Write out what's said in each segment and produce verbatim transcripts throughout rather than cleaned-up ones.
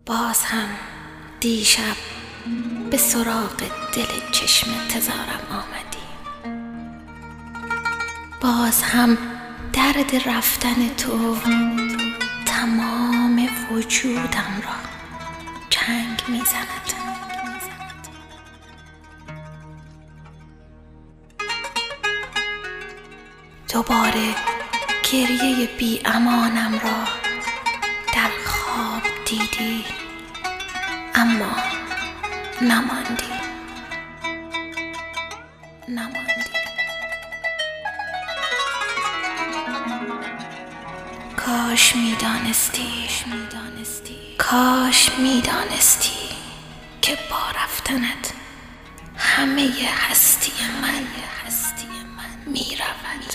باز هم دیشب به سراغ دل چشم انتظارم آمدی. باز هم درد رفتن تو تمام وجودم را چنگ میزند. دوباره گریه بی امانم را در خواب دیدی، اما نماندی نماندی کاش میدانستی کاش میدانستی که با رفتنت همه هستی من هستی من میرود.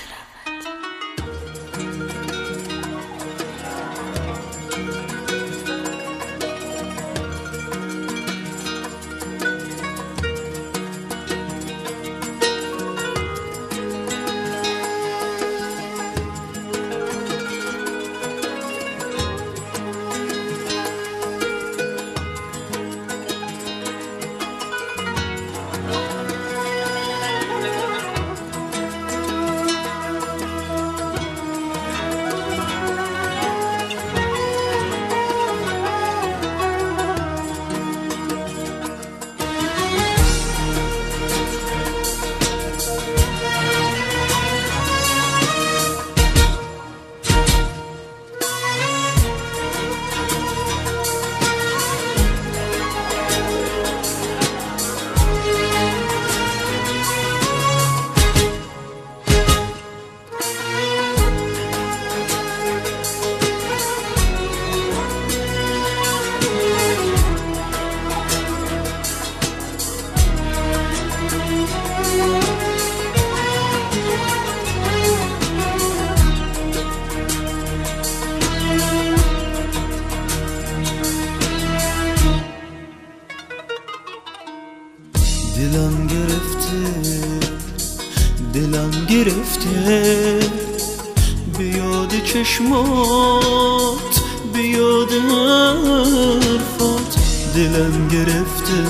دلم گرفته دلم گرفته به یاد چشمات، به یاد حرفات. دلم گرفته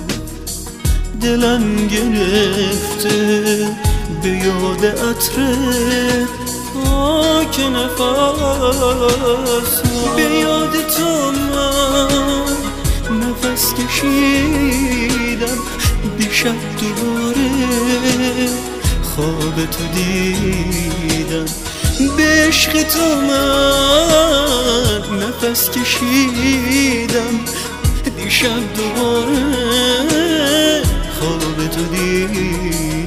دلم گرفته به یاد عطر پاک نفس. به یاد تو من نفس کشیدم، دیشب دوباره خواب تو دیدم. به عشق تو من نفس کشیدم، دیشب دوباره خواب تو دیدم.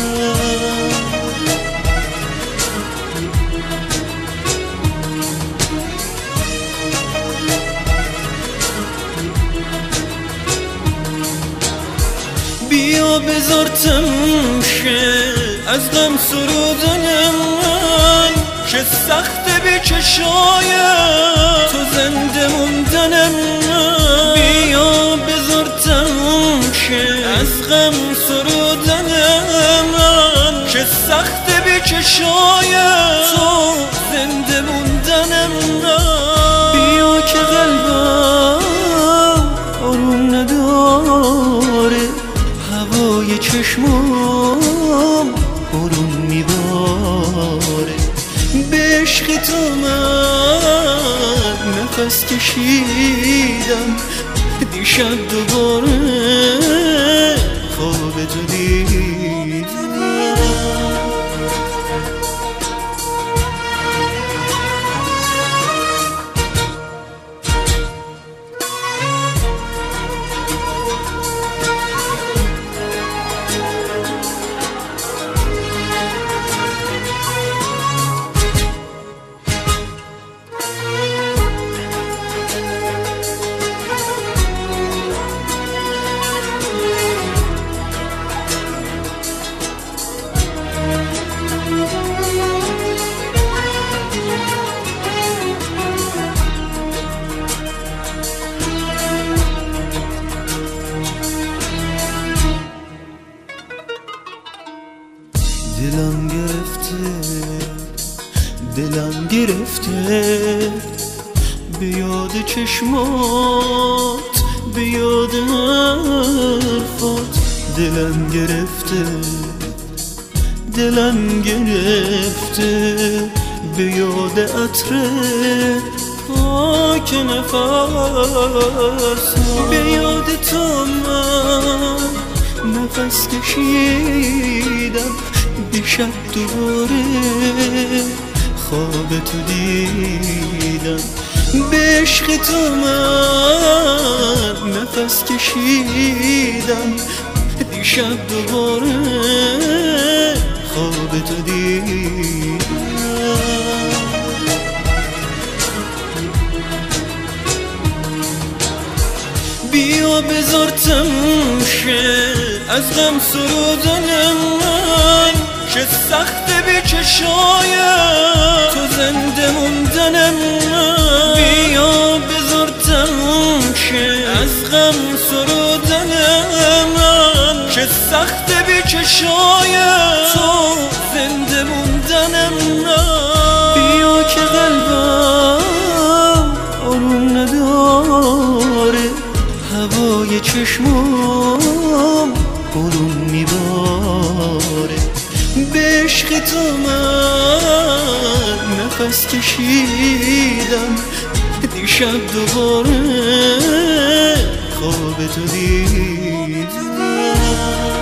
بیا بذار تموم شه از غم سرودن من، که سخته به چشای تو زنده موندن من. بیا بذار تموم شه از غم سرودن من، که سخته به چشای تو زنده موندن من. بیا که قلبم آروم نداره، هوای چشمام برون میباره. به عشق تو من نفس کشیدم، دیشب دوباره خواب تو دیدم. دلم گرفته دلم گرفته به یاد چشمات، به یاد حرفات دلم گرفته، دلم گرفته. به یاد عطر پاک نفس، به یاد تو من نفس کشیدم. دیشب دوباره خواب تو دیدم، به عشق تو من نفس کشیدم. دیشب دوباره خواب تو دیدم. بیا بذار تموم شه از غم سرودن من، چه سخته بی چشایم تو زنده موندن من. بیا بذار تموم شه از غم سرودن من، چه سخته بی چشایم تو زنده موندن من. بیا که قلبم آروم نداره، هوای چشمام برون میباره. به عشق تو من نفس کشیدم. دیشب دوباره خواب تو دیدم.